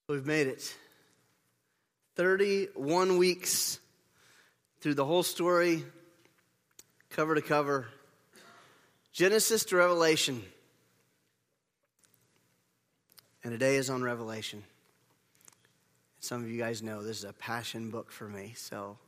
We've made it. 31 weeks through the whole story, cover to cover. Genesis to Revelation. And today is on Revelation. Some of you guys know this is a passion book for me, so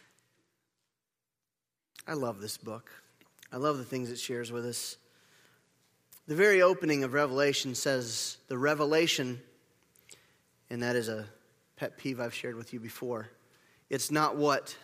I love this book. I love the things it shares with us. The very opening of Revelation says the revelation, and that is a pet peeve I've shared with you before. It's not what?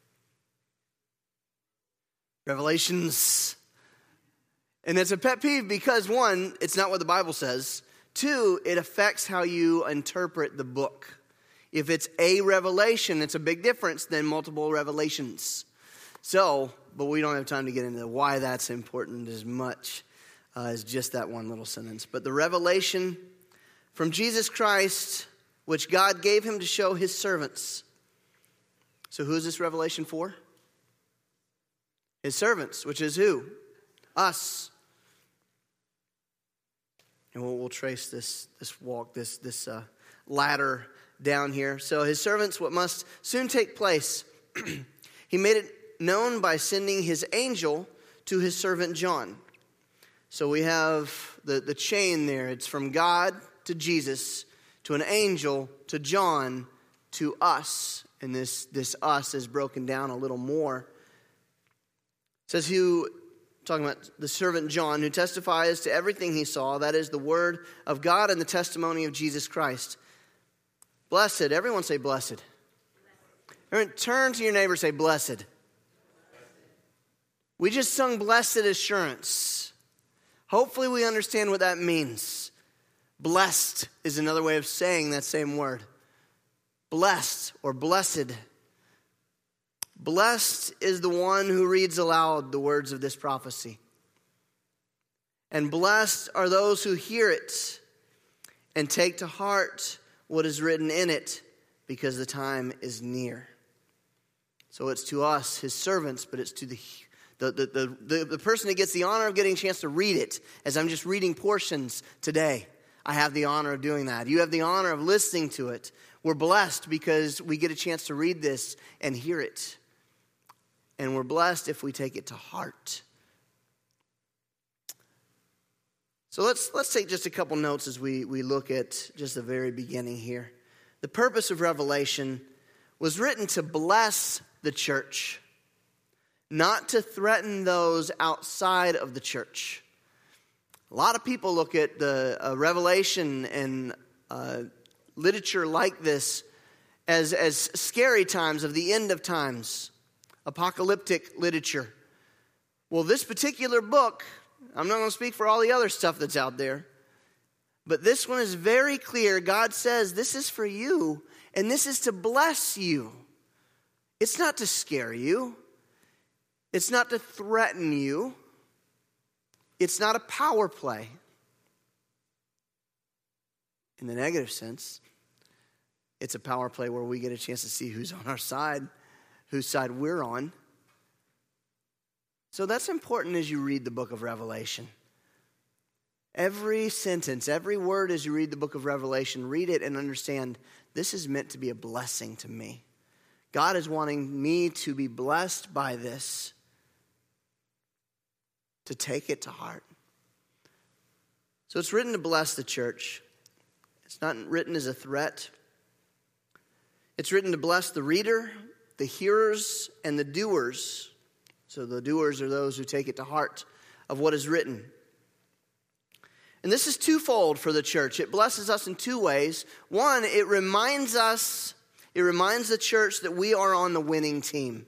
Revelations. And it's a pet peeve because, one, it's not what the Bible says. Two, it affects how you interpret the book. If it's a revelation, it's a big difference than multiple revelations. So, but we don't have time to get into why that's important as much as just that one little sentence. But the revelation from Jesus Christ, which God gave him to show his servants. So who is this revelation for? His servants, which is who? Us. And we'll trace this walk, this ladder down here. So his servants, what must soon take place. He made it known by sending his angel to his servant John. So we have the chain there. It's from God to Jesus, to an angel, to John, to us. And this us is broken down a little more. It says talking about the servant John, who testifies to everything he saw. That is the word of God and the testimony of Jesus Christ. Blessed. Everyone say blessed. Everyone turn to your neighbor and say blessed. We just sung blessed assurance. Hopefully we understand what that means. Blessed is another way of saying that same word. Blessed or blessed. Blessed is the one who reads aloud the words of this prophecy. And blessed are those who hear it and take to heart what is written in it, because the time is near. So it's to us, his servants, but it's to the person that gets the honor of getting a chance to read it, as I'm just reading portions today. I have the honor of doing that. You have the honor of listening to it. We're blessed because we get a chance to read this and hear it. And we're blessed if we take it to heart. So let's take just a couple notes as we look at just the very beginning here. The purpose of Revelation was written to bless the church, not to threaten those outside of the church. A lot of people look at the Revelation and literature like this as scary times of the end of times, apocalyptic literature. Well, this particular book, I'm not going to speak for all the other stuff that's out there, but this one is very clear. God says this is for you, and this is to bless you. It's not to scare you. It's not to threaten you. It's not a power play. In the negative sense, it's a power play where we get a chance to see who's on our side, whose side we're on. So that's important as you read the book of Revelation. Every sentence, every word as you read the book of Revelation, read it and understand this is meant to be a blessing to me. God is wanting me to be blessed by this, to take it to heart. So it's written to bless the church. It's not written as a threat. It's written to bless the reader, the hearers, and the doers. So the doers are those who take it to heart of what is written. And this is twofold for the church. It blesses us in two ways. One, it reminds the church that we are on the winning team.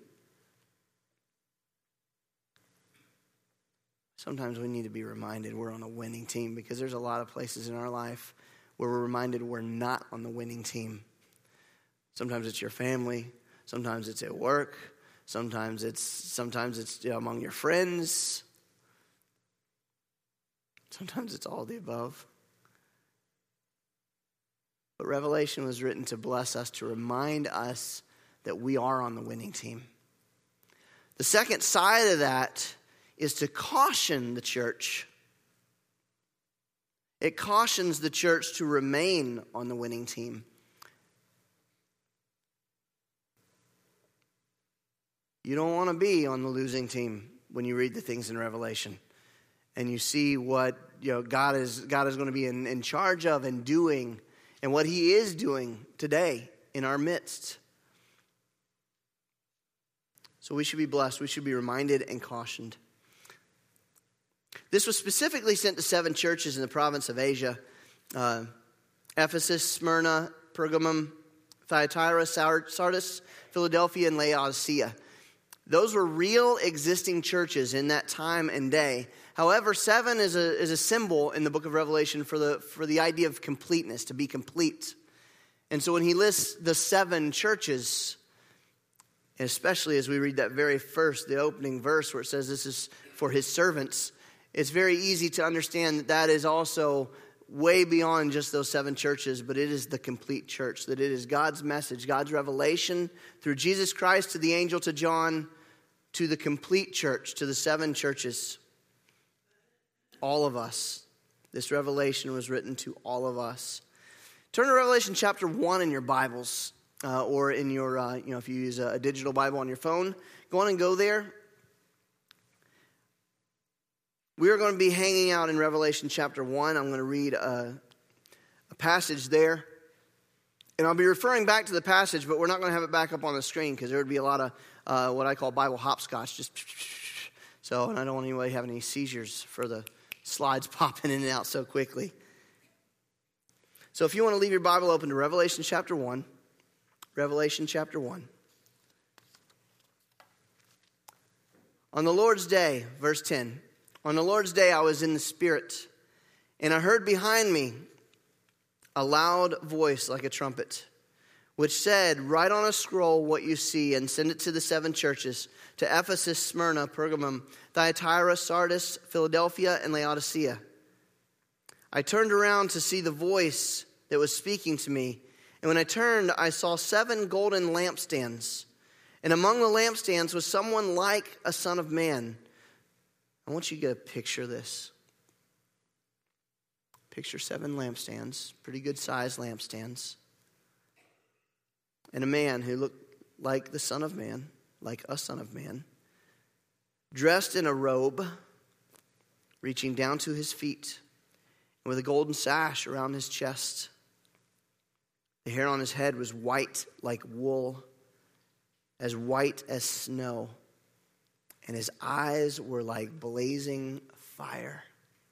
Sometimes we need to be reminded we're on a winning team, because there's a lot of places in our life where we're reminded we're not on the winning team. Sometimes it's your family. Sometimes it's at work. Sometimes it's among your friends. Sometimes it's all the above. But Revelation was written to bless us, to remind us that we are on the winning team. The second side of that is to caution the church It cautions the church to remain on the winning team. You don't want to be on the losing team when you read the things in Revelation and you see what God is going to be in charge of and doing, and what he is doing today in our midst. So we should be blessed. We should be reminded and cautioned. This was specifically sent to 7 churches in the province of Asia: Ephesus, Smyrna, Pergamum, Thyatira, Sardis, Philadelphia, and Laodicea. Those were real existing churches in that time and day. However, 7 is a symbol in the book of Revelation for the idea of completeness, to be complete. And so when he lists the 7 churches, especially as we read that very first, the opening verse where it says this is for his servants, it's very easy to understand that that is also way beyond just those 7 churches, but it is the complete church, that it is God's message, God's revelation through Jesus Christ to the angel, to John, to the complete church, to the 7 churches. All of us. This revelation was written to all of us. Turn to Revelation chapter 1 in your Bibles, or in your, if you use a digital Bible on your phone, go on and go there. We are going to be hanging out in Revelation chapter 1. I'm going to read a passage there. And I'll be referring back to the passage, but we're not going to have it back up on the screen because there would be a lot of what I call Bible hopscotch. And I don't want anybody having any seizures for the slides popping in and out so quickly. So if you want to leave your Bible open to Revelation chapter 1. Revelation chapter 1. On the Lord's day, verse 10. On the Lord's day I was in the Spirit, and I heard behind me a loud voice like a trumpet, which said, "Write on a scroll what you see and send it to the 7 churches, to Ephesus, Smyrna, Pergamum, Thyatira, Sardis, Philadelphia, and Laodicea." I turned around to see the voice that was speaking to me, and when I turned, I saw 7 golden lampstands, and among the lampstands was someone like a son of man. I want you to get a picture of this. Picture 7 lampstands, pretty good sized lampstands. And a man who looked like the Son of Man, like a Son of Man, dressed in a robe, reaching down to his feet, and with a golden sash around his chest. The hair on his head was white like wool, as white as snow. And his eyes were like blazing fire.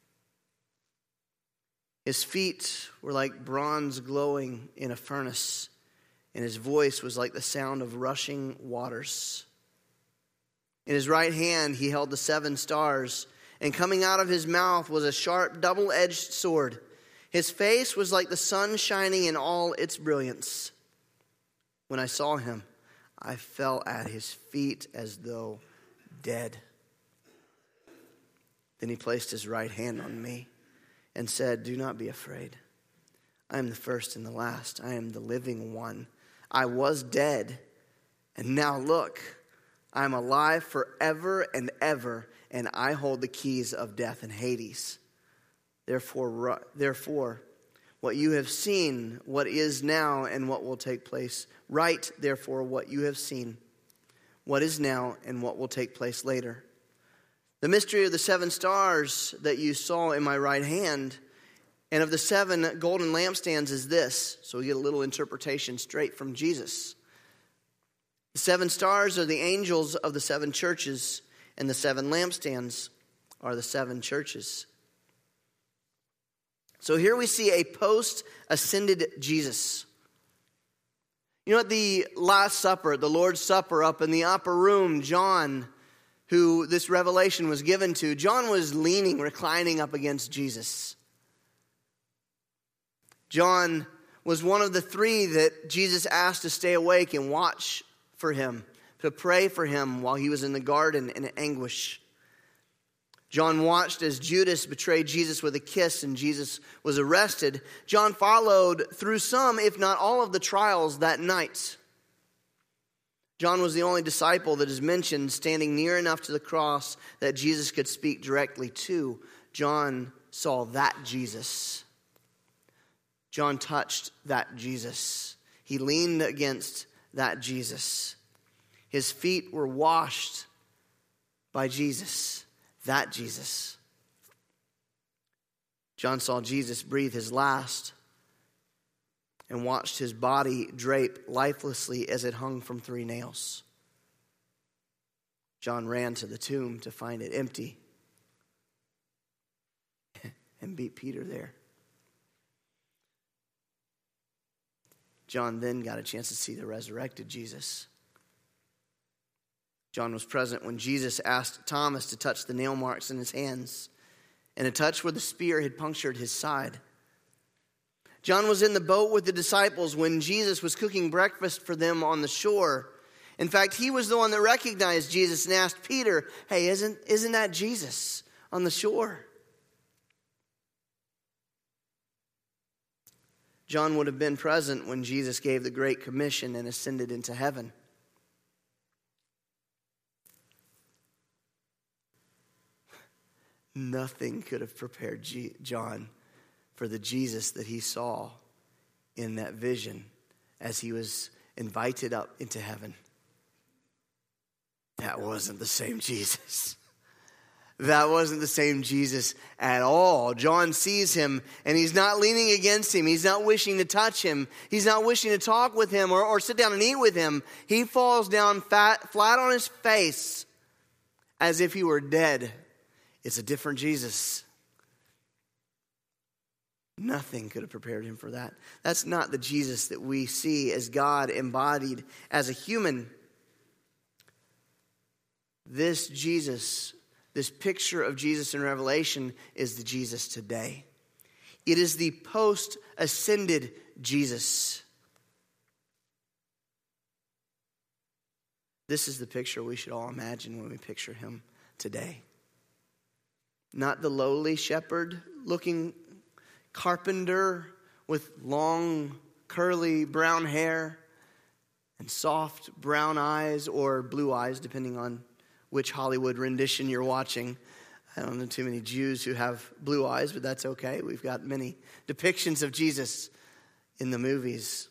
His feet were like bronze glowing in a furnace, and his voice was like the sound of rushing waters. In his right hand he held the 7 stars, and coming out of his mouth was a sharp double-edged sword. His face was like the sun shining in all its brilliance. When I saw him, I fell at his feet as though dead. Then he placed his right hand on me and said, "Do not be afraid. I am the first and the last. I am the living one. I was dead, and now look, I am alive forever and ever, and I hold the keys of death and Hades. Therefore, what you have seen, what is now, and what will take place, write, therefore, what you have seen, what is now, and what will take place later. The mystery of the 7 stars that you saw in my right hand and of the 7 golden lampstands is this." So we get a little interpretation straight from Jesus. The 7 stars are the angels of the 7 churches, and the 7 lampstands are the 7 churches. So here we see a post-ascended Jesus. You know, at the Last Supper, the Lord's Supper, up in the upper room, John, who this revelation was given to, John was leaning, reclining up against Jesus. John was one of the 3 that Jesus asked to stay awake and watch for him, to pray for him while he was in the garden in anguish. John watched as Judas betrayed Jesus with a kiss and Jesus was arrested. John followed through some, if not all, of the trials that night. John was the only disciple that is mentioned standing near enough to the cross that Jesus could speak directly to. John saw that Jesus. John touched that Jesus. He leaned against that Jesus. His feet were washed by Jesus, that Jesus. John saw Jesus breathe his last and watched his body drape lifelessly as it hung from 3 nails. John ran to the tomb to find it empty and beat Peter there. John then got a chance to see the resurrected Jesus. John was present when Jesus asked Thomas to touch the nail marks in his hands and to touch where the spear had punctured his side. John was in the boat with the disciples when Jesus was cooking breakfast for them on the shore. In fact, he was the one that recognized Jesus and asked Peter, "Hey, isn't that Jesus on the shore?" John would have been present when Jesus gave the Great Commission and ascended into heaven. Nothing could have prepared John for the Jesus that he saw in that vision as he was invited up into heaven. That wasn't the same Jesus. That wasn't the same Jesus at all. John sees him and he's not leaning against him. He's not wishing to touch him. He's not wishing to talk with him or sit down and eat with him. He falls down flat on his face as if he were dead. It's a different Jesus. Nothing could have prepared him for that. That's not the Jesus that we see as God embodied as a human. This Jesus, this picture of Jesus in Revelation, is the Jesus today. It is the post-ascended Jesus. This is the picture we should all imagine when we picture him today. Not the lowly shepherd-looking carpenter with long, curly brown hair and soft brown eyes or blue eyes, depending on which Hollywood rendition you're watching. I don't know too many Jews who have blue eyes, but that's okay. We've got many depictions of Jesus in the movies.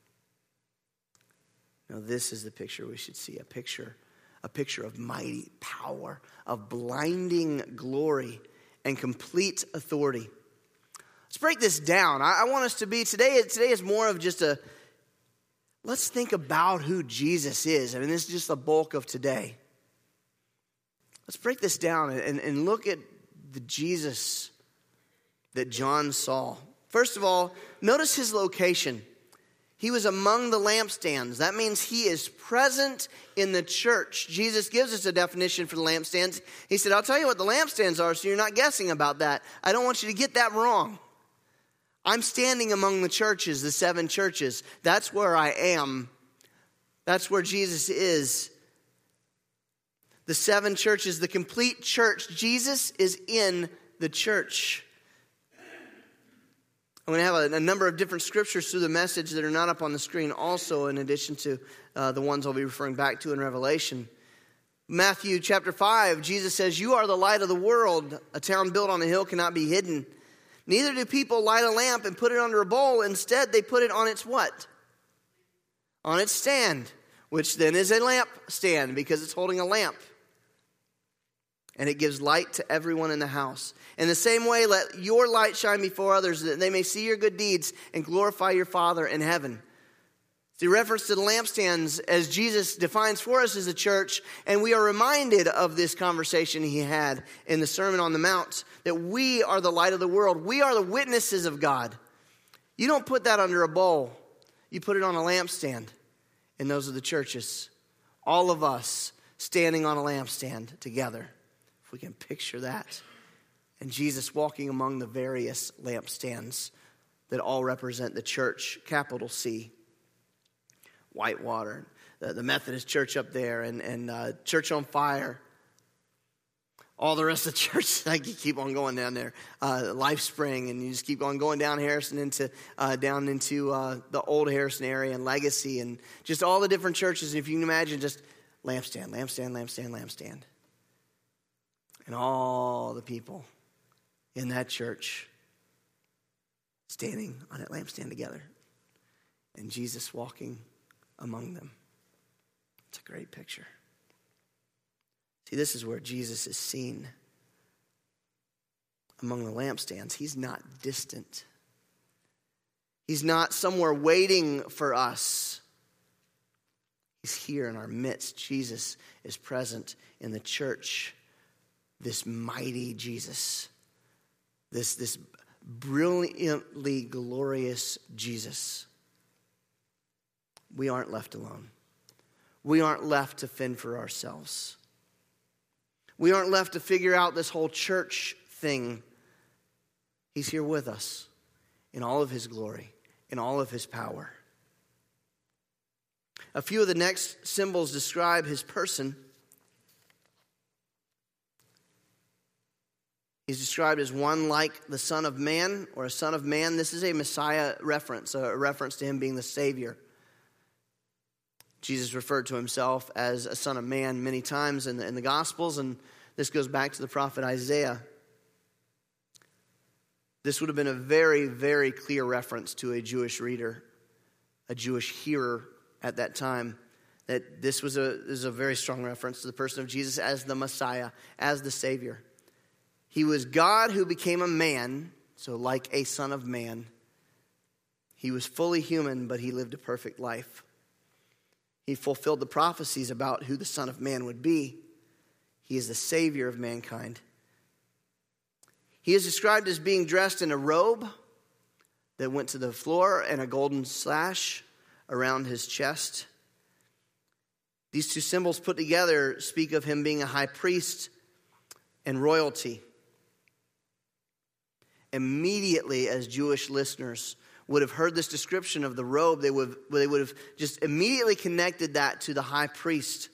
Now, this is the picture we should see, a picture of mighty power, of blinding glory and complete authority. Let's break this down. I want us to be, today is more of just let's think about who Jesus is. I mean, this is just the bulk of today. Let's break this down and look at the Jesus that John saw. First of all, notice his location. He was among the lampstands. That means he is present in the church. Jesus gives us a definition for the lampstands. He said, I'll tell you what the lampstands are so you're not guessing about that. I don't want you to get that wrong. I'm standing among the churches, the 7 churches. That's where I am. That's where Jesus is. The 7 churches, the complete church. Jesus is in the church. I'm going to have a number of different scriptures through the message that are not up on the screen also, in addition to the ones I'll be referring back to in Revelation. Matthew chapter 5, Jesus says, "You are the light of the world. A town built on a hill cannot be hidden. Neither do people light a lamp and put it under a bowl. Instead, they put it on its what? On its stand, which then is a lamp stand because it's holding a lamp. And it gives light to everyone in the house. In the same way, let your light shine before others, that they may see your good deeds and glorify your Father in heaven." It's a reference to the lampstands as Jesus defines for us as a church, and we are reminded of this conversation he had in the Sermon on the Mount, that we are the light of the world. We are the witnesses of God. You don't put that under a bowl. You put it on a lampstand, and those are the churches. All of us standing on a lampstand together. If we can picture that. And Jesus walking among the various lampstands that all represent the church, capital C. Whitewater, the Methodist church up there, and Church on Fire. All the rest of the church, I can keep on going down there. Life Spring, and you just keep on going down Harrison down into the old Harrison area and Legacy, and just all the different churches. And if you can imagine, just lampstand, lampstand, lampstand, lampstand. And all the people in that church standing on that lampstand together, and Jesus walking among them. It's a great picture. See, this is where Jesus is seen among the lampstands. He's not distant. He's not somewhere waiting for us. He's here in our midst. Jesus is present in the church. This mighty Jesus. This brilliantly glorious Jesus. We aren't left alone. We aren't left to fend for ourselves. We aren't left to figure out this whole church thing. He's here with us in all of his glory, in all of his power. A few of the next symbols describe his person. He's described as one like the Son of Man, or a Son of Man. This is a Messiah reference, a reference to him being the Savior. Jesus referred to himself as a Son of Man many times in the Gospels, and this goes back to the prophet Isaiah. This would have been a very, very clear reference to a Jewish reader, a Jewish hearer at that time, that this is a very strong reference to the person of Jesus as the Messiah, as the Savior. He was God who became a man, so like a Son of Man. He was fully human, but he lived a perfect life. He fulfilled the prophecies about who the Son of Man would be. He is the Savior of mankind. He is described as being dressed in a robe that went to the floor and a golden sash around his chest. These two symbols put together speak of him being a high priest and royalty. Immediately, as Jewish listeners would have heard this description of the robe, they would have just immediately connected that to the high priest.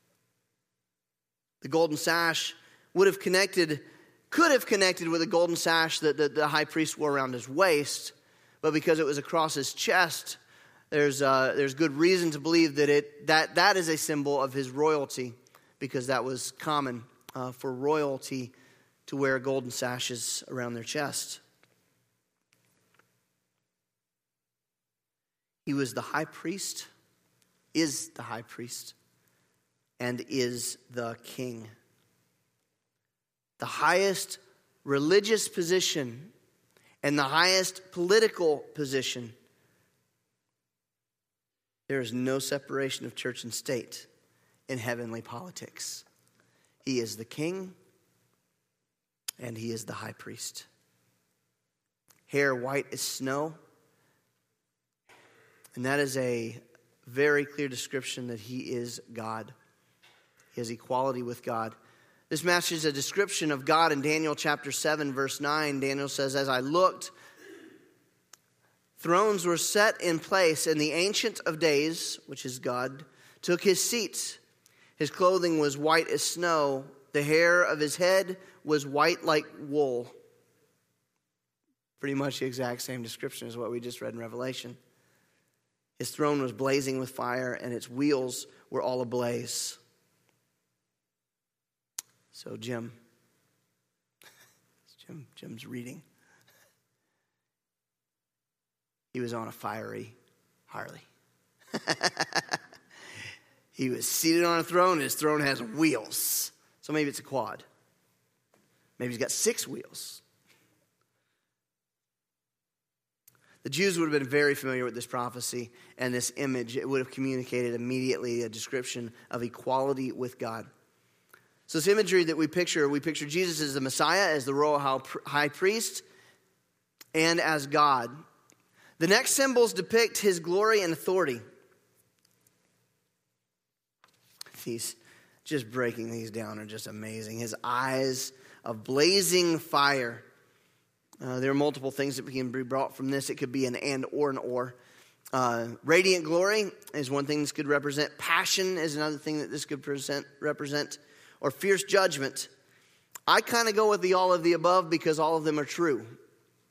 The golden sash could have connected with the golden sash that the high priest wore around his waist, but because it was across his chest, there's good reason to believe that is a symbol of his royalty, because that was common for royalty to wear golden sashes around their chest. He was the high priest, is the high priest, and is the king. The highest religious position and the highest political position. There is no separation of church and state in heavenly politics. He is the king and he is the high priest. Hair white as snow. And that is a very clear description that he is God. He has equality with God. This matches a description of God in Daniel chapter 7, verse 9. Daniel says, "As I looked, thrones were set in place, and the Ancient of Days," which is God, "took his seat. His clothing was white as snow. The hair of his head was white like wool." Pretty much the exact same description as what we just read in Revelation. His throne was blazing with fire, and its wheels were all ablaze. So Jim's reading. He was on a fiery Harley. He was seated on a throne. His throne has wheels. So maybe it's a quad. Maybe he's got 6 wheels. The Jews would have been very familiar with this prophecy and this image. It would have communicated immediately a description of equality with God. So this imagery that we picture Jesus as the Messiah, as the royal high priest, and as God. The next symbols depict his glory and authority. Just breaking these down are just amazing. His eyes of blazing fire. There are multiple things that can be brought from this. It could be an and or an or. Radiant glory is one thing this could represent. Passion is another thing that this could represent. Or fierce judgment. I kind of go with the all of the above because all of them are true.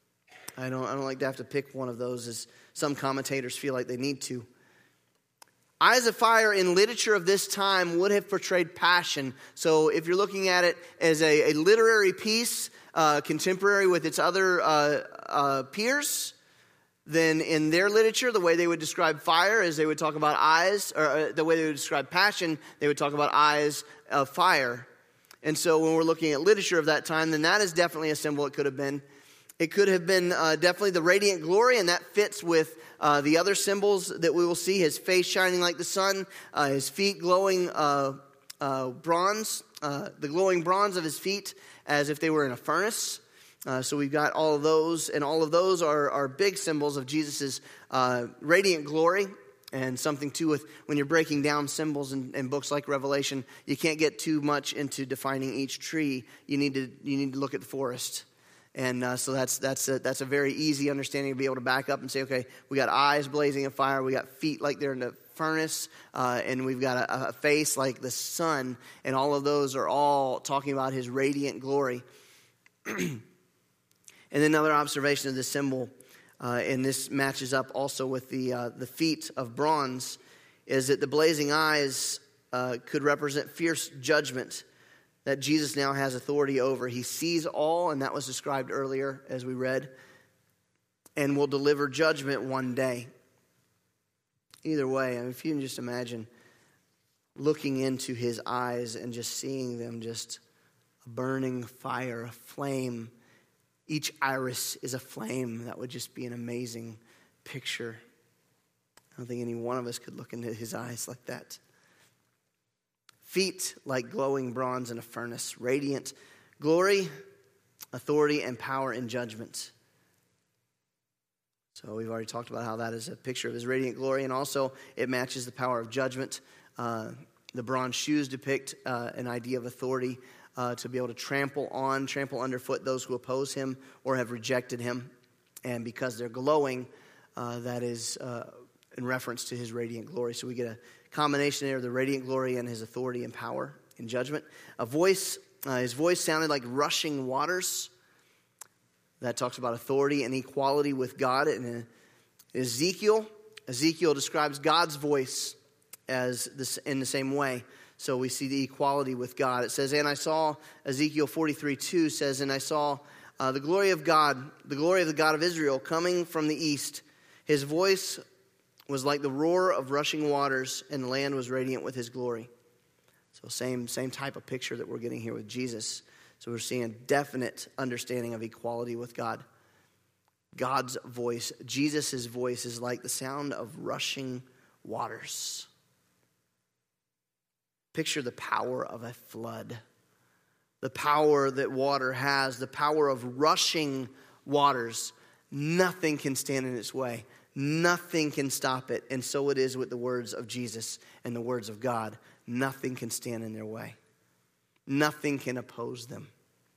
I don't like to have to pick one of those, as some commentators feel like they need to. Eyes of fire in literature of this time would have portrayed passion. So if you're looking at it as a literary piece, contemporary with its other peers, then in their literature, the way they would describe fire is they would talk about eyes, or the way they would describe passion, they would talk about eyes of fire. And so when we're looking at literature of that time, then that is definitely a symbol it could have been. It could have been definitely the radiant glory, and that fits with the other symbols that we will see. His face shining like the sun, his feet glowing bronze, the glowing bronze of his feet as if they were in a furnace. So we've got all of those, and all of those are big symbols of Jesus' radiant glory. And something too with when you're breaking down symbols in books like Revelation, you can't get too much into defining each tree. You need to look at the forest. And so that's a very easy understanding to be able to back up and say, okay, we got eyes blazing of fire, we got feet like they're in a furnace, and we've got a face like the sun, and all of those are all talking about his radiant glory. And then another observation of this symbol, and this matches up also with the feet of bronze, is that the blazing eyes could represent fierce judgment that Jesus now has authority over. He sees all, and that was described earlier as we read, and will deliver judgment one day. Either way, I mean, if you can just imagine looking into his eyes and just seeing them, just a burning fire, a flame. Each iris is a flame. That would just be an amazing picture. I don't think any one of us could look into his eyes like that. Feet like glowing bronze in a furnace. Radiant glory, authority, and power in judgment. So we've already talked about how that is a picture of his radiant glory, and also it matches the power of judgment. The bronze shoes depict an idea of authority to be able to trample underfoot those who oppose him or have rejected him. And because they're glowing, that is in reference to his radiant glory. So we get a combination there of the radiant glory and his authority and power in judgment. His voice sounded like rushing waters. That talks about authority and equality with God. And Ezekiel describes God's voice as this in the same way. So we see the equality with God. It says, and I saw, Ezekiel 43:2 says, and I saw the glory of God, the glory of the God of Israel coming from the east. His voice was like the roar of rushing waters, and the land was radiant with his glory. So same type of picture that we're getting here with Jesus. So we're seeing a definite understanding of equality with God. God's voice, Jesus' voice is like the sound of rushing waters. Picture the power of a flood. The power that water has, the power of rushing waters. Nothing can stand in its way. Nothing can stop it. And so it is with the words of Jesus and the words of God. Nothing can stand in their way. Nothing can oppose them.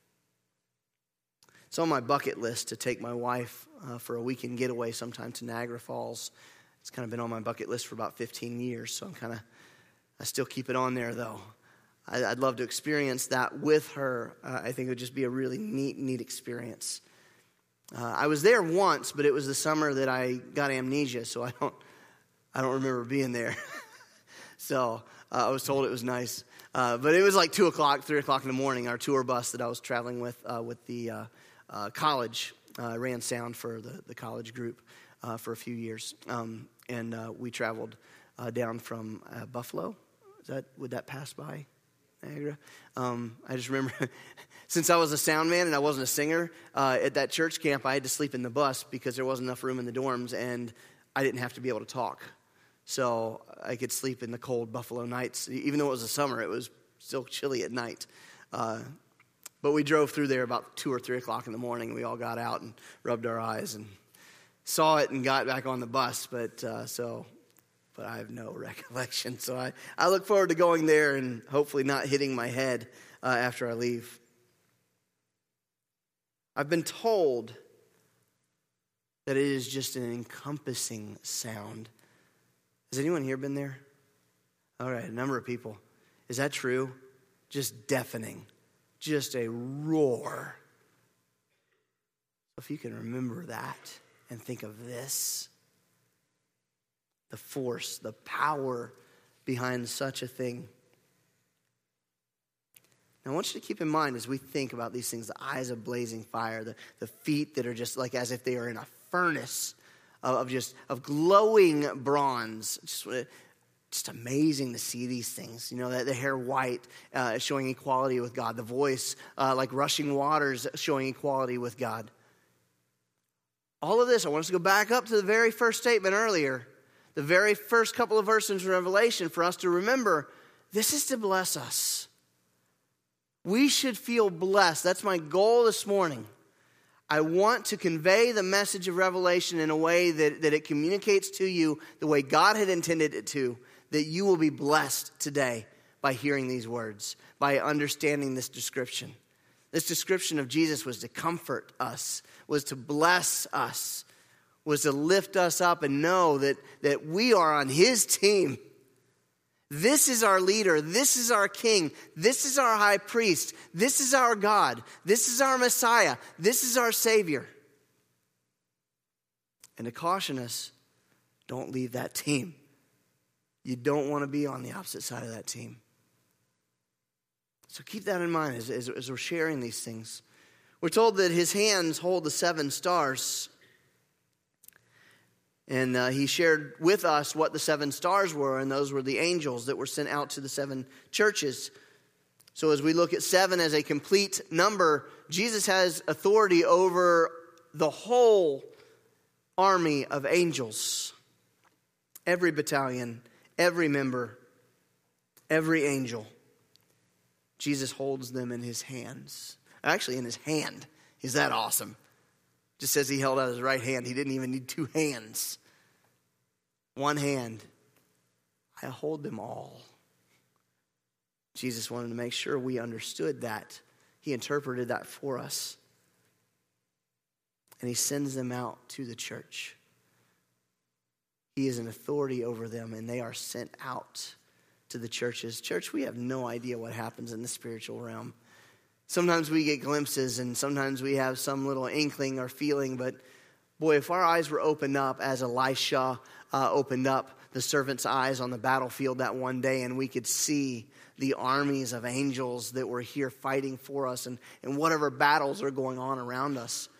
It's on my bucket list to take my wife for a weekend getaway sometime to Niagara Falls. It's kind of been on my bucket list for about 15 years, so I still keep it on there, though. I'd love to experience that with her. I think it would just be a really neat experience. I was there once, but it was the summer that I got amnesia, so I don't remember being there. So I was told it was nice. But it was like 2 o'clock, 3 o'clock in the morning. Our tour bus that I was traveling with the college, ran sound for the college group for a few years. And we traveled down from Buffalo. Would that pass by Niagara? I just remember, since I was a sound man and I wasn't a singer, at that church camp I had to sleep in the bus because there wasn't enough room in the dorms, and I didn't have to be able to talk. So I could sleep in the cold Buffalo nights. Even though it was the summer, it was still chilly at night. But we drove through there about 2 or 3 o'clock in the morning. We all got out and rubbed our eyes and saw it and got back on the bus. But I have no recollection. So I look forward to going there and hopefully not hitting my head after I leave. I've been told that it is just an encompassing sound. Has anyone here been there? All right, a number of people. Is that true? Just deafening. Just a roar. If you can remember that and think of this. the force, the power behind such a thing. Now, I want you to keep in mind as we think about these things, the eyes of blazing fire, the feet that are just like as if they are in a furnace of glowing bronze. Just amazing to see these things. You know, the hair white, showing equality with God. The voice like rushing waters, showing equality with God. All of this, I want us to go back up to the very first statement earlier. The very first couple of verses in Revelation for us to remember, this is to bless us. We should feel blessed. That's my goal this morning. I want to convey the message of Revelation in a way that it communicates to you the way God had intended it to, that you will be blessed today by hearing these words, by understanding this description. This description of Jesus was to comfort us, was to bless us, was to lift us up and know that we are on his team. This is our leader. This is our king. This is our high priest. This is our God. This is our Messiah. This is our Savior. And to caution us, don't leave that team. You don't want to be on the opposite side of that team. So keep that in mind as we're sharing these things. We're told that his hands hold the 7 stars. And he shared with us what the 7 stars were, and those were the angels that were sent out to the 7 churches. So as we look at 7 as a complete number, Jesus has authority over the whole army of angels. Every battalion, every member, every angel. Jesus holds them in his hands. Actually, in his hand. Is that awesome? Just says he held out his right hand. He didn't even need 2 hands. One hand. I hold them all. Jesus wanted to make sure we understood that. He interpreted that for us. And he sends them out to the church. He is an authority over them, and they are sent out to the churches. Church, we have no idea what happens in the spiritual realm. Sometimes we get glimpses, and sometimes we have some little inkling or feeling, but boy, if our eyes were opened up as Elisha opened up the servant's eyes on the battlefield that one day, and we could see the armies of angels that were here fighting for us and whatever battles are going on around us,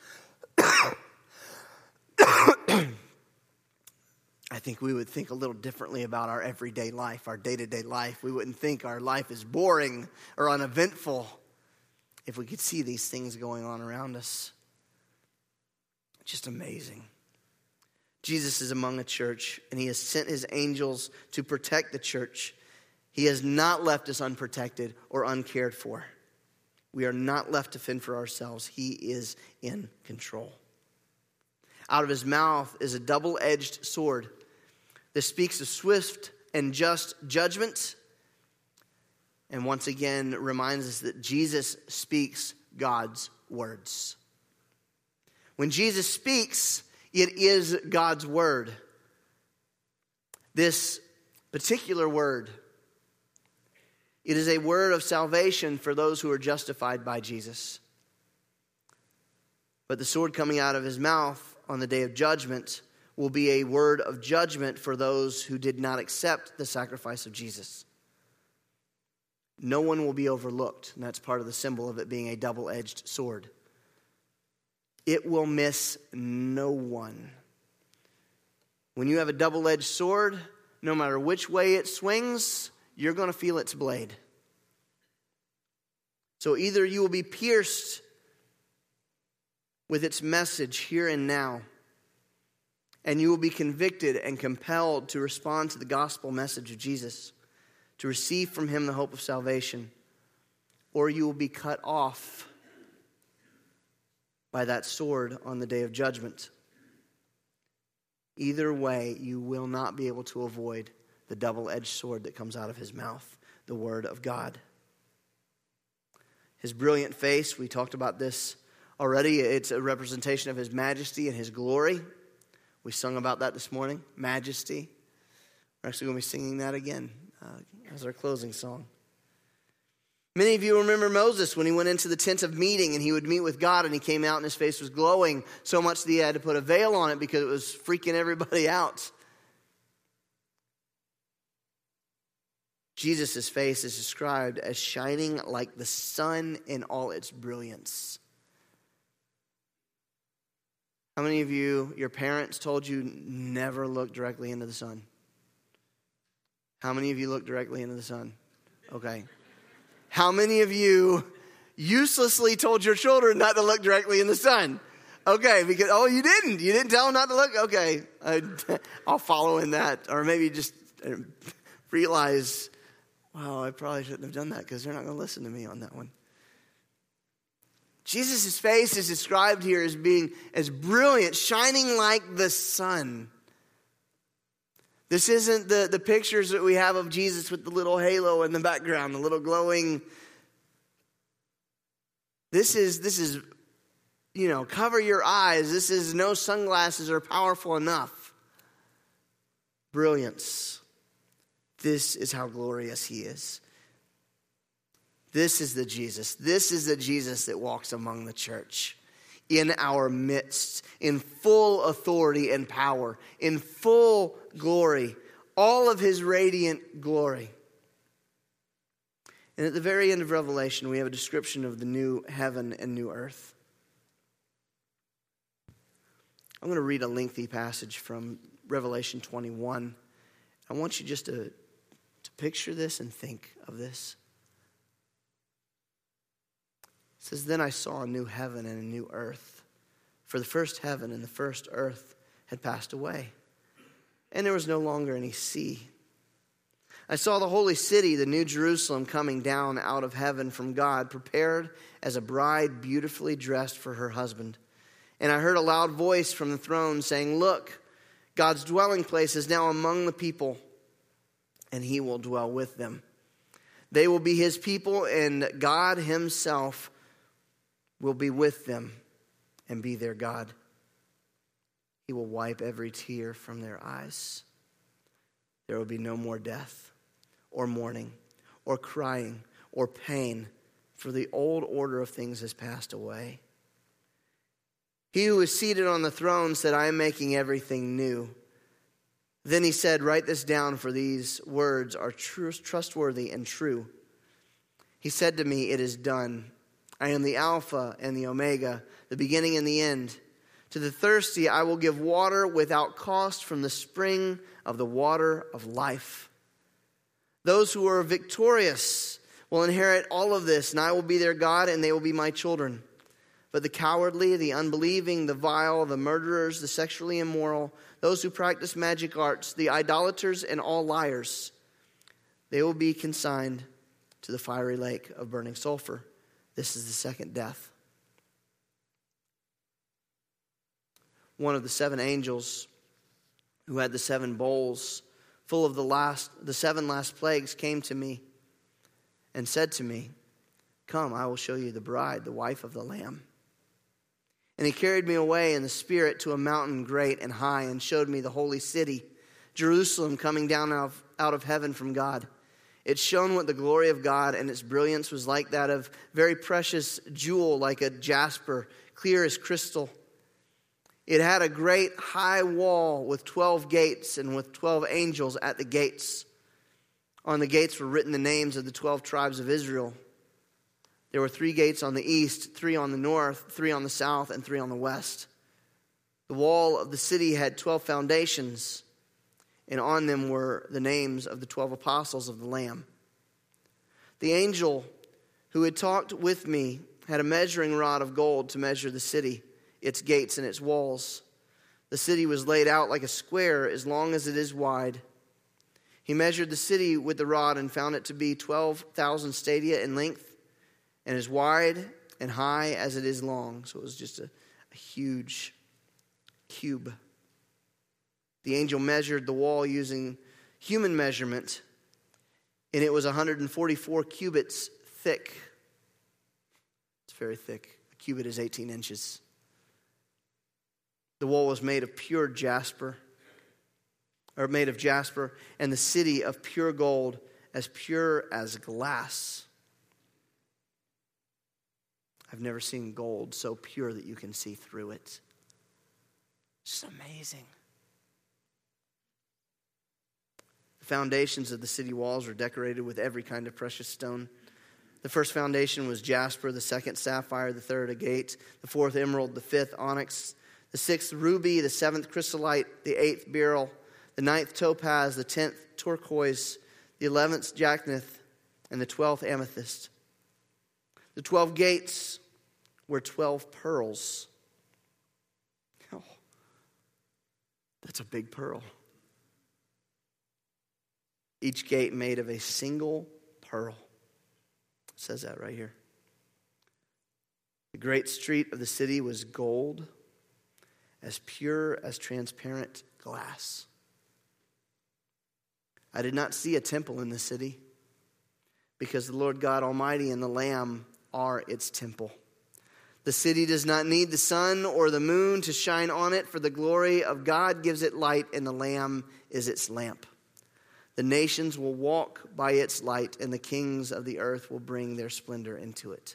I think we would think a little differently about our everyday life, our day-to-day life. We wouldn't think our life is boring or uneventful if we could see these things going on around us. Just amazing. Jesus is among a church, and he has sent his angels to protect the church. He has not left us unprotected or uncared for. We are not left to fend for ourselves. He is in control. Out of his mouth is a double-edged sword. This speaks of swift and just judgment. And once again reminds us that Jesus speaks God's words. When Jesus speaks, it is God's word. This particular word, it is a word of salvation for those who are justified by Jesus. But the sword coming out of his mouth on the day of judgment will be a word of judgment for those who did not accept the sacrifice of Jesus. No one will be overlooked, and that's part of the symbol of it being a double-edged sword. It will miss no one. When you have a double-edged sword, no matter which way it swings, you're going to feel its blade. So either you will be pierced with its message here and now, and you will be convicted and compelled to respond to the gospel message of Jesus, to receive from him the hope of salvation, or you will be cut off by that sword on the day of judgment. Either way, you will not be able to avoid the double-edged sword that comes out of his mouth, the word of God. His brilliant face, we talked about this already. It's a representation of his majesty and his glory. We sung about that this morning, majesty. We're actually going to be singing that again as our closing song. Many of you remember Moses when he went into the tent of meeting and he would meet with God, and he came out and his face was glowing so much that he had to put a veil on it because it was freaking everybody out. Jesus' face is described as shining like the sun in all its brilliance. How many of you, your parents told you never look directly into the sun? How many of you look directly into the sun? Okay. How many of you uselessly told your children not to look directly in the sun? Okay, because, you didn't. You didn't tell them not to look? Okay, I'll follow in that. Or maybe just realize, wow, I probably shouldn't have done that because they're not going to listen to me on that one. Jesus' face is described here as being as brilliant, shining like the sun. This isn't the pictures that we have of Jesus with the little halo in the background, the little glowing. This is, cover your eyes. This is no sunglasses are powerful enough. Brilliance. This is how glorious he is. This is the Jesus. This is the Jesus that walks among the church, in our midst, in full authority and power, in full glory, all of his radiant glory. And at the very end of Revelation, we have a description of the new heaven and new earth. I'm going to read a lengthy passage from Revelation 21. I want you just to picture this and think of this. It says, "Then I saw a new heaven and a new earth. For the first heaven and the first earth had passed away, and there was no longer any sea. I saw the holy city, the new Jerusalem, coming down out of heaven from God, prepared as a bride beautifully dressed for her husband. And I heard a loud voice from the throne saying, 'Look, God's dwelling place is now among the people, and he will dwell with them. They will be his people, and God himself will be with them and be their God. He will wipe every tear from their eyes. There will be no more death, or mourning, or crying, or pain, for the old order of things has passed away.' He who is seated on the throne said, 'I am making everything new.' Then he said, 'Write this down, for these words are trustworthy and true.' He said to me, 'It is done. I am the Alpha and the Omega, the beginning and the end. To the thirsty I will give water without cost from the spring of the water of life. Those who are victorious will inherit all of this, and I will be their God, and they will be my children. But the cowardly, the unbelieving, the vile, the murderers, the sexually immoral, those who practice magic arts, the idolaters, and all liars, they will be consigned to the fiery lake of burning sulfur. This is the second death.' One of the seven angels who had the seven bowls full of the seven last plagues came to me and said to me, 'Come, I will show you the bride, the wife of the Lamb.' And he carried me away in the Spirit to a mountain great and high, and showed me the holy city, Jerusalem, coming down out of heaven from God. It shone with the glory of God, and its brilliance was like that of very precious jewel, like a jasper, clear as crystal. It had a great high wall with 12 gates, and with 12 angels at the gates. On the gates were written the names of the 12 tribes of Israel. There were 3 gates on the east, 3 on the north, 3 on the south, and 3 on the west. The wall of the city had 12 foundations, and on them were the names of the 12 apostles of the Lamb. The angel who had talked with me had a measuring rod of gold to measure the city, its gates and its walls. The city was laid out like a square as long as it is wide. He measured the city with the rod and found it to be 12,000 stadia in length, and as wide and high as it is long. So it was just a huge cube. The angel measured the wall using human measurement, and it was 144 cubits thick. It's very thick. A cubit is 18 inches. The wall was made of jasper, and the city of pure gold, as pure as glass. I've never seen gold so pure that you can see through it. It's just amazing. The foundations of the city walls were decorated with every kind of precious stone. The first foundation was jasper, the second sapphire, the third agate, the fourth emerald, the fifth onyx, the sixth ruby, the seventh chrysolite, the eighth beryl, the ninth topaz, the 10th turquoise, the 11th jacinth, and the 12th amethyst. The 12 gates were 12 pearls. Oh, that's a big pearl. Each gate made of a single pearl. It says that right here. The great street of the city was gold, as pure as transparent glass. I did not see a temple in the city, because the Lord God Almighty and the Lamb are its temple. The city does not need the sun or the moon to shine on it, for the glory of God gives it light, and the Lamb is its lamp. The nations will walk by its light, and the kings of the earth will bring their splendor into it.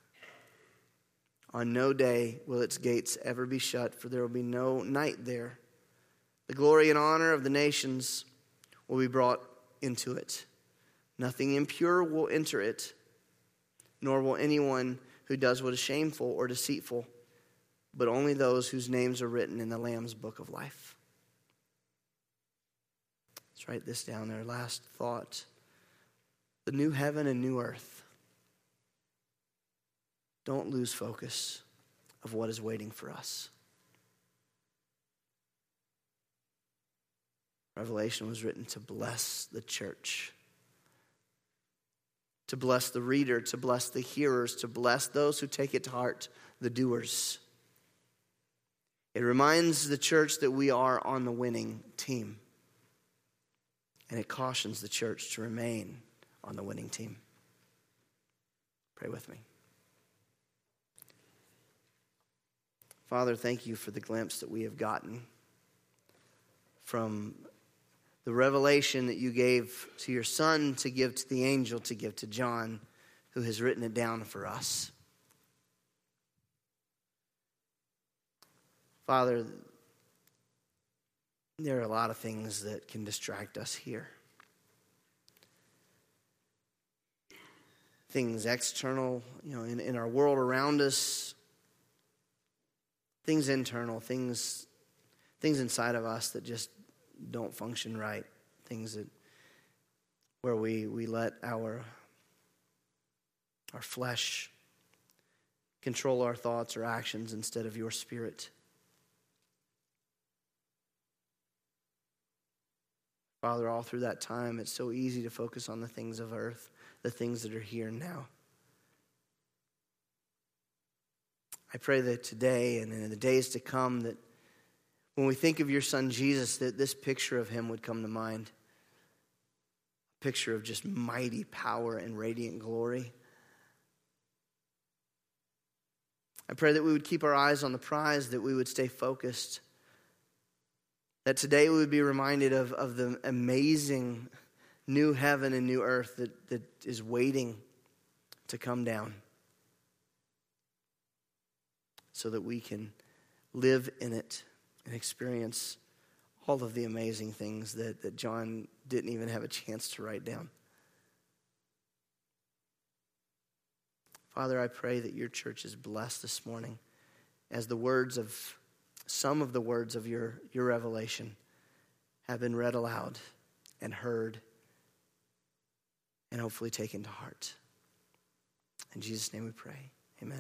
On no day will its gates ever be shut, for there will be no night there. The glory and honor of the nations will be brought into it. Nothing impure will enter it, nor will anyone who does what is shameful or deceitful, but only those whose names are written in the Lamb's book of life. Let's write this down there. Last thought. The new heaven and new earth. Don't lose focus of what is waiting for us. Revelation was written to bless the church, to bless the reader, to bless the hearers, to bless those who take it to heart, the doers. It reminds the church that we are on the winning team. And it cautions the church to remain on the winning team. Pray with me. Father, thank you for the glimpse that we have gotten from the revelation that you gave to your Son to give to the angel, to give to John, who has written it down for us. Father, there are a lot of things that can distract us here. Things external, in our world around us. Things internal, things inside of us that just don't function right. Things that where we let our flesh control our thoughts or actions instead of your Spirit. Father, all through that time, it's so easy to focus on the things of earth, the things that are here and now. I pray that today and in the days to come, that when we think of your Son Jesus, that this picture of him would come to mind. A picture of just mighty power and radiant glory. I pray that we would keep our eyes on the prize, that we would stay focused. That today we would be reminded of the amazing new heaven and new earth that is waiting to come down, so that we can live in it and experience all of the amazing things that John didn't even have a chance to write down. Father, I pray that your church is blessed this morning as some of the words of your revelation have been read aloud and heard and hopefully taken to heart. In Jesus' name we pray. Amen.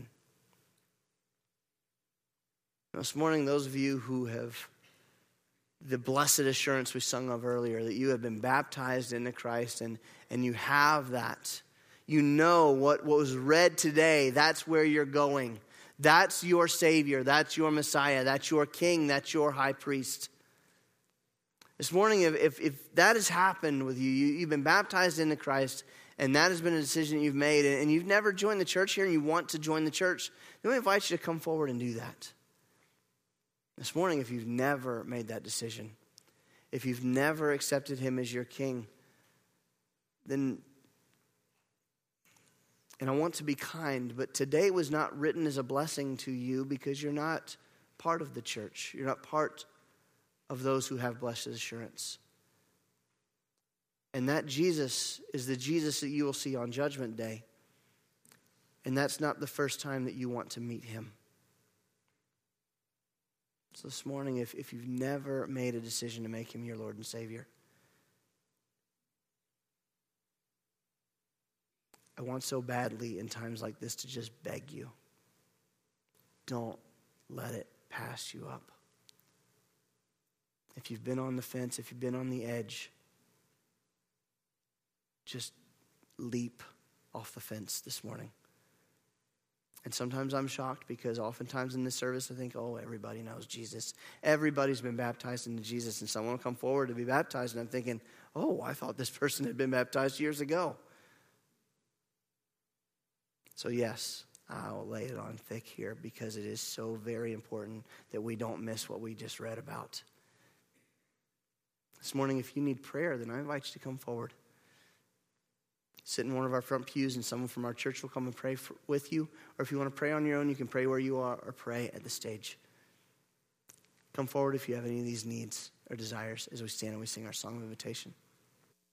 This morning, those of you who have the blessed assurance we sung of earlier, that you have been baptized into Christ and you have that. You know what was read today, that's where you're going. That's your Savior, that's your Messiah, that's your King, that's your High Priest. This morning, if that has happened with you, you've been baptized into Christ, and that has been a decision you've made, and you've never joined the church here and you want to join the church, then we invite you to come forward and do that. This morning, if you've never made that decision, if you've never accepted him as your King, then, and I want to be kind, but today was not written as a blessing to you because you're not part of the church. You're not part of those who have blessed assurance. And that Jesus is the Jesus that you will see on Judgment Day. And that's not the first time that you want to meet him. So this morning, if you've never made a decision to make him your Lord and Savior, I want so badly in times like this to just beg you. Don't let it pass you up. If you've been on the fence, if you've been on the edge, just leap off the fence this morning. And sometimes I'm shocked because oftentimes in this service I think, oh, everybody knows Jesus. Everybody's been baptized into Jesus, and someone will come forward to be baptized, and I'm thinking, oh, I thought this person had been baptized years ago. So yes, I'll lay it on thick here because it is so very important that we don't miss what we just read about. This morning, if you need prayer, then I invite you to come forward. Sit in one of our front pews and someone from our church will come and pray with you. Or if you want to pray on your own, you can pray where you are or pray at the stage. Come forward if you have any of these needs or desires as we stand and we sing our song of invitation.